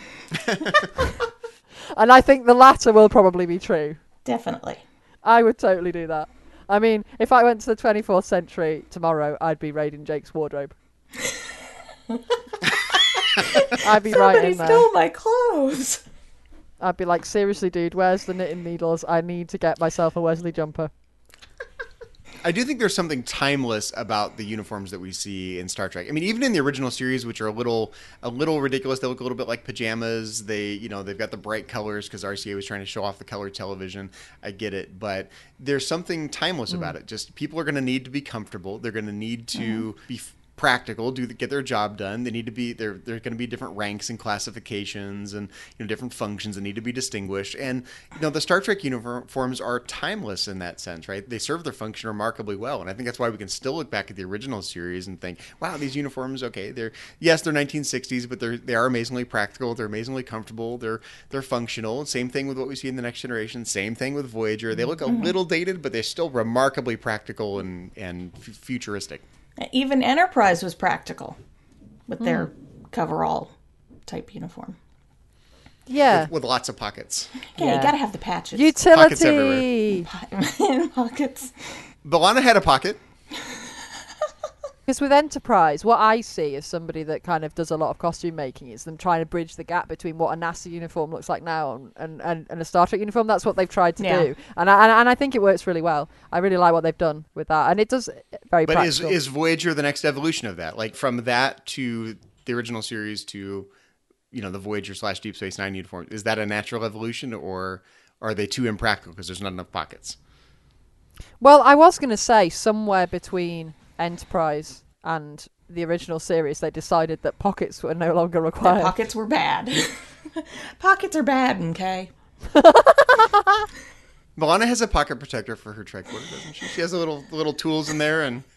And I think the latter will probably be true. Definitely. I would totally do that. I mean, if I went to the 24th century tomorrow, I'd be raiding Jake's wardrobe. I'd be right Somebody in there. stole my clothes. I'd be like, seriously, dude, where's the knitting needles? I need to get myself a Wesley jumper. I do think there's something timeless about the uniforms that we see in Star Trek. I mean, even in the original series, which are a little ridiculous, they look a little bit like pajamas. They've got the bright colors because RCA was trying to show off the color television. I get it, but there's something timeless about it. Just people are going to need to be comfortable. They're going to need to be practical, get their job done. They need to be there's going to be different ranks and classifications and different functions that need to be distinguished. And the Star Trek uniforms are timeless in that sense, right? They serve their function remarkably well, and I think that's why we can still look back at the original series and think, wow, these uniforms, okay, they're 1960s, but they are amazingly practical. They're amazingly comfortable. They're functional. Same thing with what we see in the Next Generation. Same thing with Voyager. They look a little dated, but they're still remarkably practical and futuristic. Even Enterprise was practical with their coverall type uniform. Yeah. With lots of pockets. Yeah, Yeah. you gotta have the patches. Pockets Utility! In pockets. B'Elanna had a pocket. Because with Enterprise, what I see as somebody that kind of does a lot of costume making is them trying to bridge the gap between what a NASA uniform looks like now and a Star Trek uniform. That's what they've tried to do, and I think it works really well. I really like what they've done with that, and it does very But practical. is Voyager the next evolution of that? Like from that to the original series to, the Voyager / Deep Space Nine uniform? Is that a natural evolution, or are they too impractical because there's not enough pockets? Well, I was going to say somewhere between Enterprise and the original series, they decided that pockets were no longer required. Pockets were bad. Pockets are bad, okay? B'Elanna has a pocket protector for her tricorder, doesn't she? She has a little tools in there, and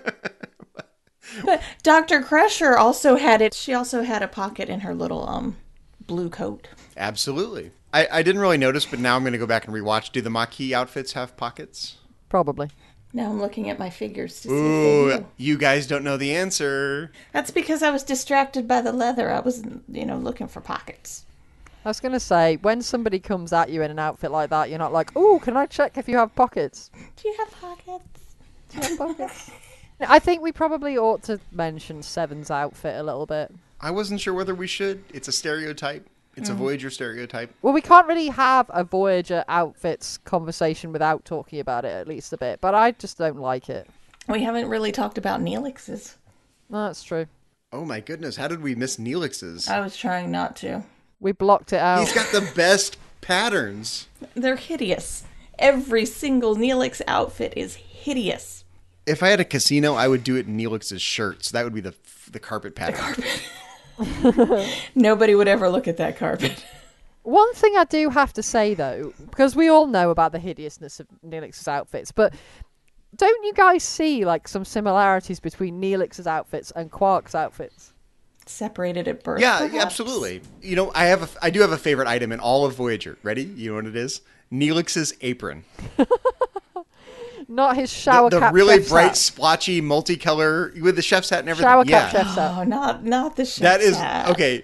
But Dr. Crusher also had it. She also had a pocket in her little blue coat. absolutely. I didn't really notice, but now I'm going to go back and rewatch. Do the Maquis outfits have pockets? Probably. Now I'm looking at my figures to see if Ooh, they do. you guys don't know the answer. That's because I was distracted by the leather. I was, looking for pockets. I was going to say, when somebody comes at you in an outfit like that, you're not like, "Oh, can I check if you have pockets?" Do you have pockets? Do you have pockets? I think we probably ought to mention Seven's outfit a little bit. I wasn't sure whether we should. It's a stereotype. It's a Voyager stereotype. Well, we can't really have a Voyager outfits conversation without talking about it at least a bit, but I just don't like it. We haven't really talked about Neelix's. No, that's true. Oh my goodness, how did we miss Neelix's? I was trying not to. We blocked it out. He's got the best patterns. They're hideous. Every single Neelix outfit is hideous. If I had a casino, I would do it in Neelix's shirts. That would be the carpet pattern. Nobody would ever look at that carpet. One thing I do have to say, though, because we all know about the hideousness of Neelix's outfits, but don't you guys see like some similarities between Neelix's outfits and Quark's outfits? Separated at birth. Yeah, perhaps? absolutely. I do have a favorite item in all of Voyager. Ready? You know what it is? Neelix's apron. Not his shower The cap really chef's bright, hat. splotchy, multicolor with the chef's hat and everything. Shower yeah. cap chef's hat. Oh, not the chef's That is hat. okay.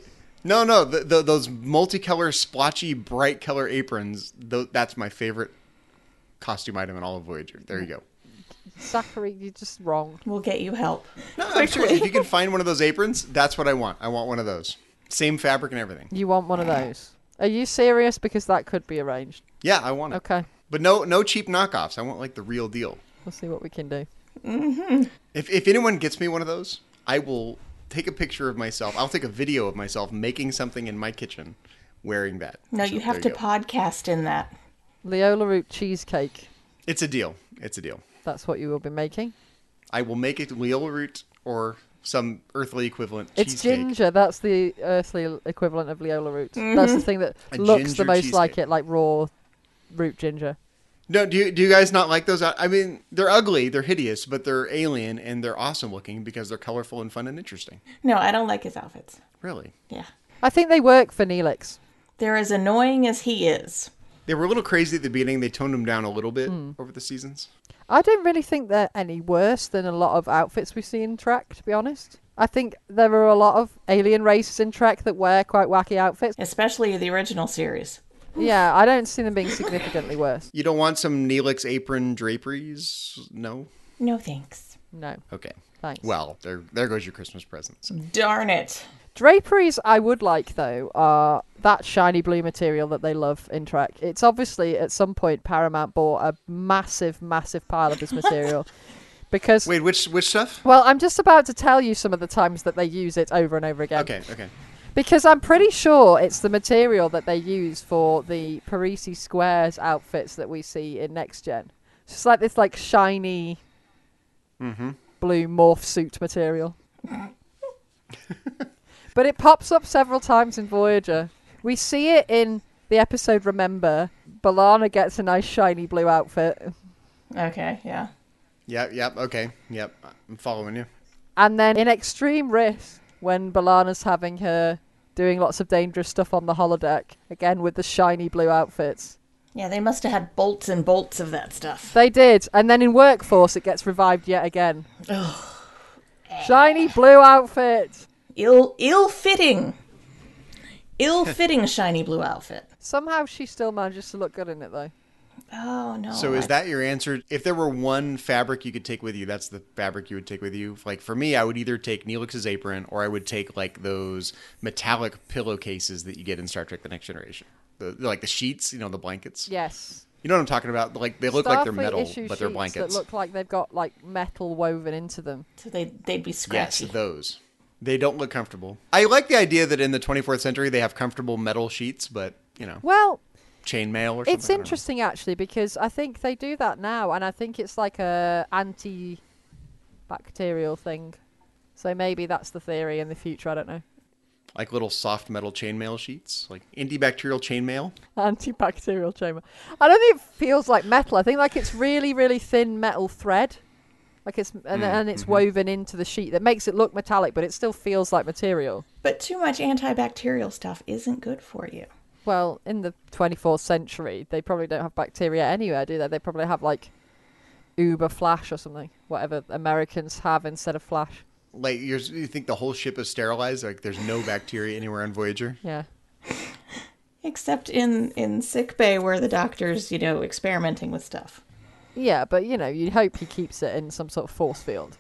No, those multicolor, splotchy, bright color aprons, that's my favorite costume item in all of Voyager. There you go. Zachary, you're just wrong. We'll get you help. No, I'm serious. If you can find one of those aprons, that's what I want. I want one of those. Same fabric and everything. You want one of those? Are you serious? Because that could be arranged. Yeah, I want it. Okay. But no cheap knockoffs. I want like the real deal. We'll see what we can do. If anyone gets me one of those, I will take a picture of myself. I'll take a video of myself making something in my kitchen wearing that. No, So you have there to you go. podcast in that. Leola root cheesecake. It's a deal. It's a deal. That's what you will be making. I will make it Leola root or some earthly equivalent It's cheesecake. ginger. That's the earthly equivalent of Leola root. That's the thing that A looks the ginger most like cheesecake. it, like raw root ginger. No, do you guys not like those? I mean, they're ugly, they're hideous, but they're alien and they're awesome looking because they're colorful and fun and interesting. No, I don't like his outfits. Really. Yeah. I think they work for Neelix. They're as annoying as he is. They were a little crazy at the beginning. They toned them down a little bit over the seasons. I don't really think they're any worse than a lot of outfits we see in Trek, to be honest. I think there are a lot of alien races in Trek that wear quite wacky outfits. Especially the original series. Yeah, I don't see them being significantly worse. You don't want some Neelix apron draperies? No? No thanks. No, Okay. thanks. Well, there goes your Christmas presents. Darn it. Draperies I would like, though, are that shiny blue material that they love in Trek. It's obviously, at some point, Paramount bought a massive, massive pile of this material. Because, Wait, which stuff? well, I'm just about to tell you some of the times that they use it over and over again. Okay. Because I'm pretty sure it's the material that they use for the Parisi Squares outfits that we see in Next Gen. It's just like this like shiny blue morph suit material. But it pops up several times in Voyager. We see it in the episode Remember. B'Elanna gets a nice shiny blue outfit. Okay, yeah. Yep, okay. Yep, I'm following you. And then in Extreme Risk, when B'Elanna's having her doing lots of dangerous stuff on the holodeck, again with the shiny blue outfits. Yeah, they must have had bolts and bolts of that stuff. They did. And then in Workforce, it gets revived yet again. Shiny blue outfit. Ill-fitting shiny blue outfit. Somehow she still manages to look good in it, though. Oh, no. So is that your answer? If there were one fabric you could take with you, that's the fabric you would take with you? Like, for me, I would either take Neelix's apron or I would take, like, those metallic pillowcases that you get in Star Trek The Next Generation. Like the sheets, the blankets. Yes. You know what I'm talking about? Like, they look like they're Starfleet metal, issue but they're sheets blankets. that look like they've got, like, metal woven into them. So they'd be Yes, scratchy. those. They don't look comfortable. I like the idea that in the 24th century they have comfortable metal sheets, but, Well, chainmail or something. it's I don't know. interesting, actually, because I think they do that now, and I think it's like a anti-bacterial thing. So maybe that's the theory in the future, I don't know. Like little soft metal chainmail sheets? Like antibacterial chainmail? Antibacterial chamber. I don't think it feels like metal. I think like it's really, really thin metal thread. Like it's and it's woven into the sheet that makes it look metallic, but it still feels like material. But too much antibacterial stuff isn't good for you. Well, in the 24th century, they probably don't have bacteria anywhere, do they? They probably have like Uber Flash or something, whatever Americans have instead of Flash. Like you think the whole ship is sterilized? Like there's no bacteria anywhere on Voyager? Yeah. Except in sickbay where the doctor's, experimenting with stuff. Yeah, but you'd hope he keeps it in some sort of force field.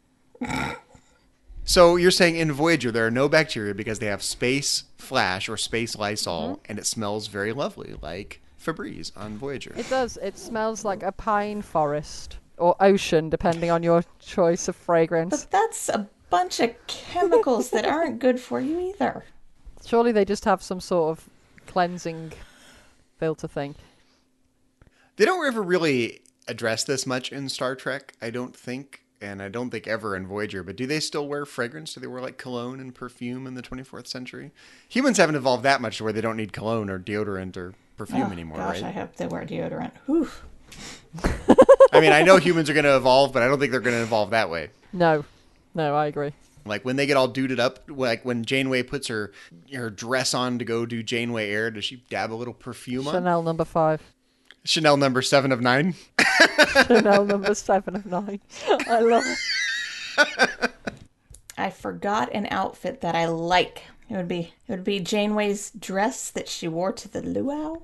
So you're saying in Voyager there are no bacteria because they have space Flash or space Lysol, and it smells very lovely, like Febreze on Voyager. It does. It smells like a pine forest or ocean, depending on your choice of fragrance. But that's a bunch of chemicals that aren't good for you either. Surely they just have some sort of cleansing filter thing. They don't ever really address this much in Star Trek, I don't think, and I don't think ever in Voyager, but do they still wear fragrance? Do they wear like cologne and perfume in the 24th century? Humans haven't evolved that much to where they don't need cologne or deodorant or perfume anymore, Gosh, right? I hope they wear deodorant. Whew. I mean, I know humans are going to evolve, but I don't think they're going to evolve that way. No, I agree. Like when they get all duded up, like when Janeway puts her dress on to go do Janeway Air, does she dab a little perfume on? Chanel number 5. Chanel number 7 of 9. Chanel number 7 of 9. I love it. I forgot an outfit that I like It would be Janeway's dress that she wore to the luau.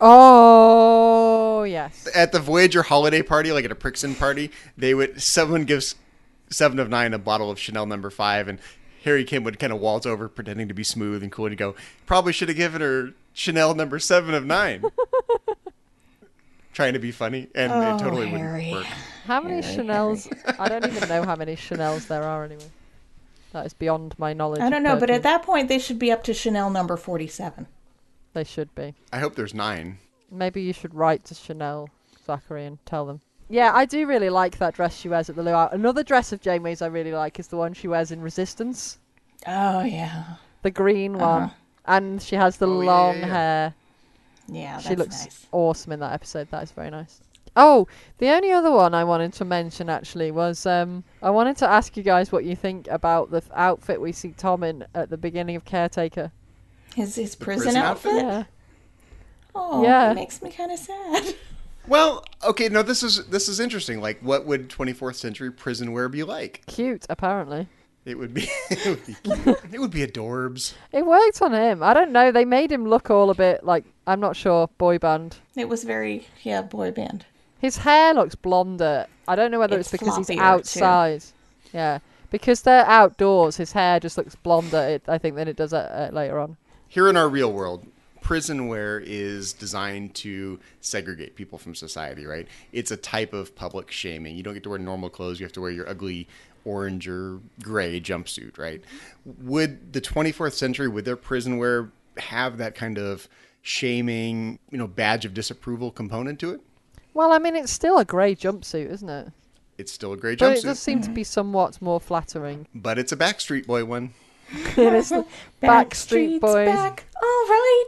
Oh, yes. At the Voyager holiday party, like at a Prixon party, someone gives 7 of 9 a bottle of Chanel No. 5, and Harry Kim would kind of waltz over, pretending to be smooth and cool, and go, probably should have given her Chanel No. 7 of 9. Trying to be funny, and it totally wouldn't work. How many Chanels? I don't even know how many Chanels there are anyway. That is beyond my knowledge. I don't know, but at that point, they should be up to Chanel No. 47. They should be. I hope there's 9. Maybe you should write to Chanel, Zachary, and tell them. Yeah, I do really like that dress she wears at the luau. Another dress of Janeway's I really like is the one she wears in Resistance. Oh, yeah. The green one. And she has the long hair. Yeah, that's She looks nice. awesome in that episode. That is very nice. Oh, the only other one I wanted to mention actually was I wanted to ask you guys what you think about the outfit we see Tom in at the beginning of Caretaker. His prison prison outfit? outfit? Yeah. Oh, Yeah. it makes me kind of sad. Well, okay, no, this is interesting. Like, what would 24th century prison wear be like? Cute, apparently. It would be cute. It would be adorbs. It worked on him. I don't know. They made him look all a bit like, I'm not sure, boy band. It was very, boy band. His hair looks blonder. I don't know whether it's It's because he's floppier, outside. Yeah. Because they're outdoors, his hair just looks blonder, I think, than it does later on. Here in our real world, prison wear is designed to segregate people from society, right? It's a type of public shaming. You don't get to wear normal clothes. You have to wear your ugly orange or gray jumpsuit, right? Would the 24th century, would their prison wear have that kind of shaming, badge of disapproval component to it? Well, I mean, it's still a grey jumpsuit, isn't it? It's still a gray But it jumpsuit, does seem to be somewhat more flattering. but it's a Backstreet Boy one. It is the Backstreet Boys. Back. All right.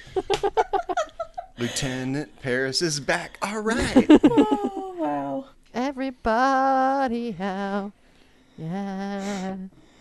Lieutenant Paris is back. All right. Oh, wow. Everybody out. Yeah.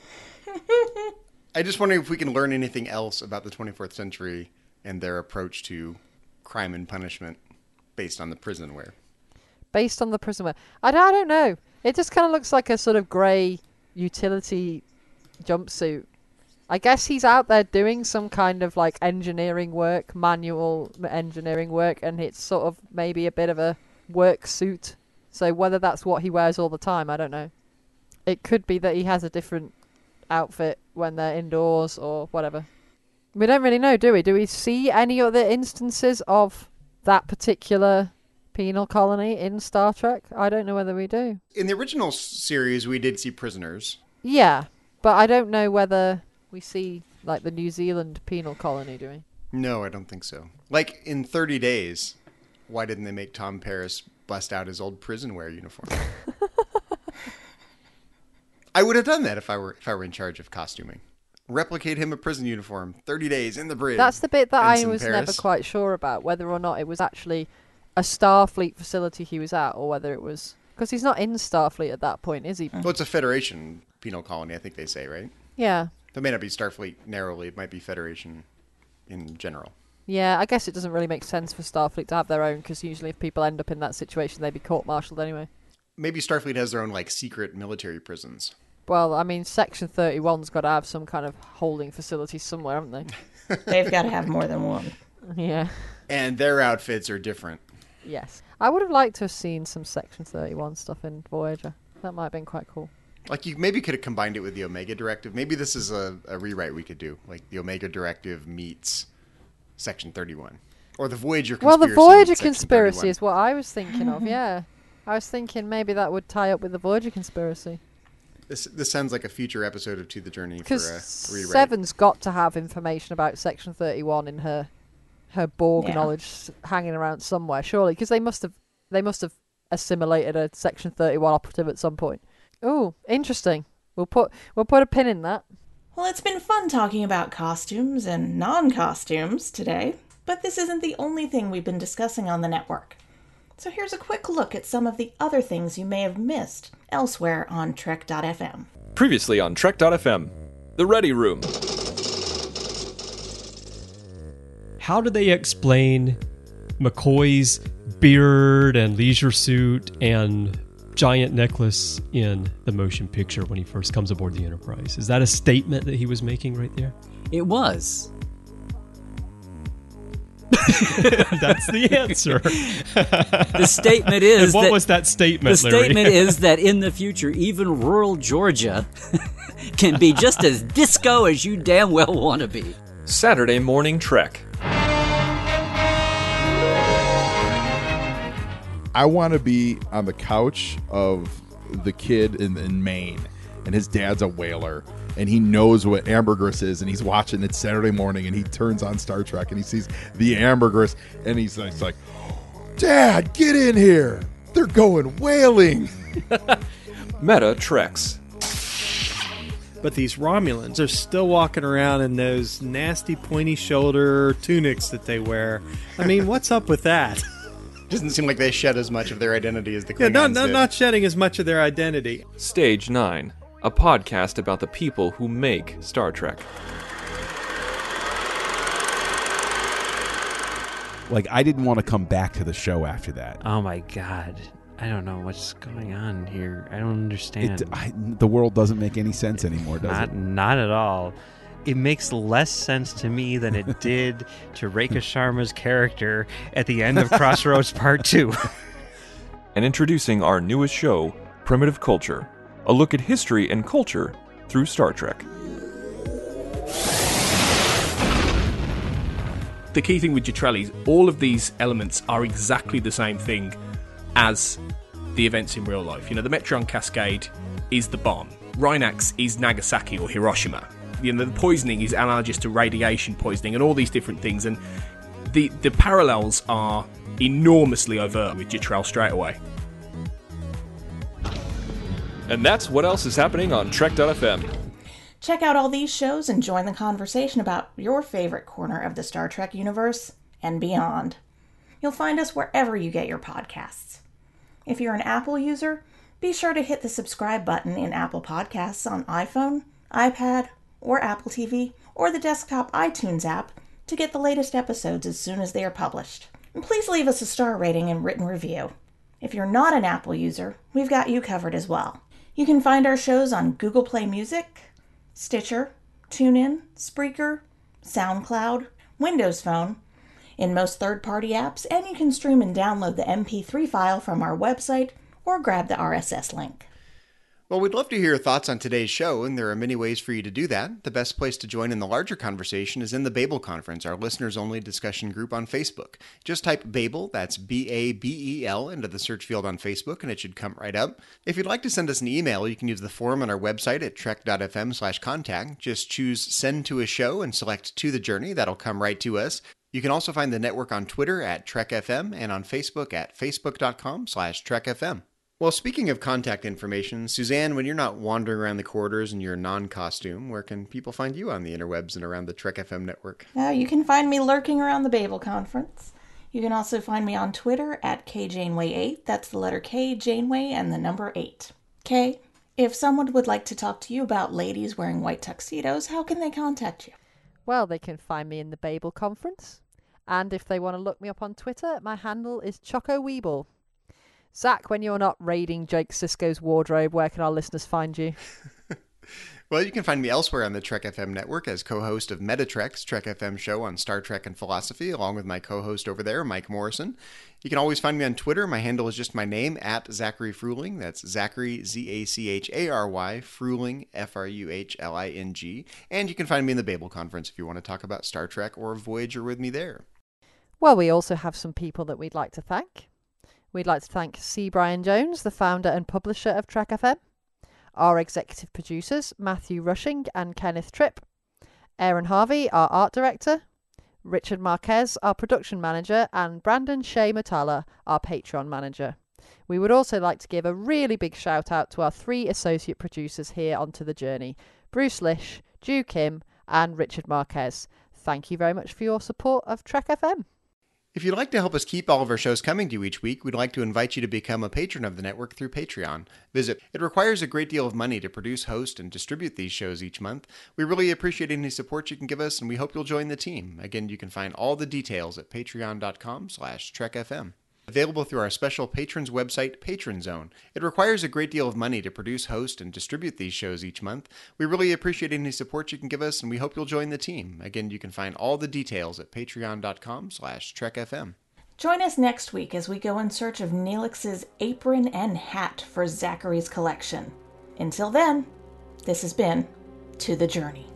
I just wonder if we can learn anything else about the 24th century and their approach to crime and punishment based on the prison wear. Based on the prison wear. I don't know. It just kind of looks like a sort of grey utility jumpsuit. I guess he's out there doing some kind of like engineering work, manual engineering work, and it's sort of maybe a bit of a work suit. So whether that's what he wears all the time, I don't know. It could be that he has a different outfit when they're indoors or whatever. We don't really know, do we? Do we see any other instances of that particular penal colony in Star Trek? I don't know whether we do. In the original series, we did see prisoners. Yeah, but I don't know whether we see like the New Zealand penal colony, do we? No, I don't think so. Like in 30 Days, why didn't they make Tom Paris bust out his old prison wear uniform? I would have done that if I were in charge of costuming. Replicate him a prison uniform, 30 days in the bridge. That's the bit that I Ensign was Paris. never quite sure about, whether or not it was actually a Starfleet facility he was at, or whether it was... Because he's not in Starfleet at that point, is he? Well, it's a Federation penal colony, I think they say, right? Yeah. That may not be Starfleet narrowly. It might be Federation in general. Yeah, I guess it doesn't really make sense for Starfleet to have their own, because usually if people end up in that situation, they'd be court-martialed anyway. Maybe Starfleet has their own, like, secret military prisons. Well, I mean, Section 31's got to have some kind of holding facility somewhere, haven't they? They've got to have more than one. Yeah. And their outfits are different. Yes. I would have liked to have seen some Section 31 stuff in Voyager. That might have been quite cool. Like, you maybe could have combined it with the Omega Directive. Maybe this is a rewrite we could do. Like, the Omega Directive meets Section 31. Or the Voyager Conspiracy. Well, the Voyager meets Section Conspiracy 31. is what I was thinking of, yeah. I was thinking maybe that would tie up with the Voyager Conspiracy. This sounds like a future episode of To the Journey for Because a rewrite. Seven's got to have information about Section 31 in her Borg Yeah. knowledge hanging around somewhere, surely. Because they must have assimilated a Section 31 operative at some point. Oh, interesting. We'll put a pin in that. Well, it's been fun talking about costumes and non-costumes today, but this isn't the only thing we've been discussing on the network. So here's a quick look at some of the other things you may have missed elsewhere on Trek.fm. Previously on Trek.fm, The Ready Room. How do they explain McCoy's beard and leisure suit and giant necklace in the motion picture when he first comes aboard the Enterprise? Is that a statement that he was making right there? It was. That's the answer. The statement is what was that statement, The Larry? statement is that in the future, even rural Georgia can be just as disco as you damn well want to be. Saturday Morning Trek. I want to be on the couch of the kid in Maine, and his dad's a whaler, and he knows what ambergris is, and he's watching it Saturday morning, and he turns on Star Trek, and he sees the ambergris, and he's like, Dad, get in here. They're going whaling. Meta Treks. But these Romulans are still walking around in those nasty pointy shoulder tunics that they wear. I mean, what's up with that? Doesn't seem like they shed as much of their identity as the Yeah, Klingons did. not shedding as much of their identity. Stage 9. A podcast about the people who make Star Trek. Like, I didn't want to come back to the show after that. Oh my god. I don't know what's going on here. I don't understand. The world doesn't make any sense anymore, does it? Not at all. It makes less sense to me than it did to Rekha Sharma's character at the end of Crossroads Part 2. And introducing our newest show, Primitive Culture. A look at history and culture through Star Trek. The key thing with Jetrel is all of these elements are exactly the same thing as the events in real life. You know, the Metron Cascade is the bomb. Rhinax is Nagasaki or Hiroshima. You know, the poisoning is analogous to radiation poisoning and all these different things. And the parallels are enormously overt with Jetrel straight away. And that's what else is happening on Trek.fm. Check out all these shows and join the conversation about your favorite corner of the Star Trek universe and beyond. You'll find us wherever you get your podcasts. If you're an Apple user, be sure to hit the subscribe button in Apple Podcasts on iPhone, iPad, or Apple TV, or the desktop iTunes app to get the latest episodes as soon as they are published. And please leave us a star rating and written review. If you're not an Apple user, we've got you covered as well. You can find our shows on Google Play Music, Stitcher, TuneIn, Spreaker, SoundCloud, Windows Phone, in most third-party apps, and you can stream and download the MP3 file from our website or grab the RSS link. Well, we'd love to hear your thoughts on today's show, and there are many ways for you to do that. The best place to join in the larger conversation is in the Babel Conference, our listeners-only discussion group on Facebook. Just type Babel, that's B-A-B-E-L, into the search field on Facebook, and it should come right up. If you'd like to send us an email, you can use the form on our website at trek.fm/contact. Just choose Send to a Show and select To the Journey. That'll come right to us. You can also find the network on Twitter at TrekFM and on Facebook at facebook.com/TrekFM. Well, speaking of contact information, Suzanne, when you're not wandering around the corridors in your non-costume, where can people find you on the interwebs and around the Trek FM network? You can find me lurking around the Babel Conference. You can also find me on Twitter at KJaneway8. That's the letter K, Janeway, and the number 8. K, if someone would like to talk to you about ladies wearing white tuxedos, how can they contact you? Well, they can find me in the Babel Conference. And if they want to look me up on Twitter, my handle is Choco Weeble. Zach, when you're not raiding Jake Sisko's wardrobe, where can our listeners find you? Well, you can find me elsewhere on the Trek FM network as co-host of Metatrek's Trek FM show on Star Trek and philosophy, along with my co-host over there, Mike Morrison. You can always find me on Twitter. My handle is just my name, at Zachary Fruhling. That's Zachary, Z-A-C-H-A-R-Y, Fruhling, F-R-U-H-L-I-N-G. And you can find me in the Babel Conference if you want to talk about Star Trek or Voyager with me there. Well, we also have some people that we'd like to thank. We'd like to thank C. Brian Jones, the founder and publisher of Trek FM. Our executive producers, Matthew Rushing and Kenneth Tripp. Aaron Harvey, our art director. Richard Marquez, our production manager. And Brandon Shea Mutala, our Patreon manager. We would also like to give a really big shout out to our 3 associate producers here on To the Journey. Bruce Lish, Ju Kim and Richard Marquez. Thank you very much for your support of Trek FM. If you'd like to help us keep all of our shows coming to you each week, we'd like to invite you to become a patron of the network through Patreon. It requires a great deal of money to produce, host, and distribute these shows each month. We really appreciate any support you can give us, and we hope you'll join the team. Again, you can find all the details at patreon.com/TrekFM. available through our special patrons website, Patron Zone. It requires a great deal of money to produce, host, and distribute these shows each month. We really appreciate any support you can give us, and we hope you'll join the team. Again, you can find all the details at patreon.com/TrekFM. Join us next week as we go in search of Neelix's apron and hat for Zachary's collection. Until then, this has been To the Journey.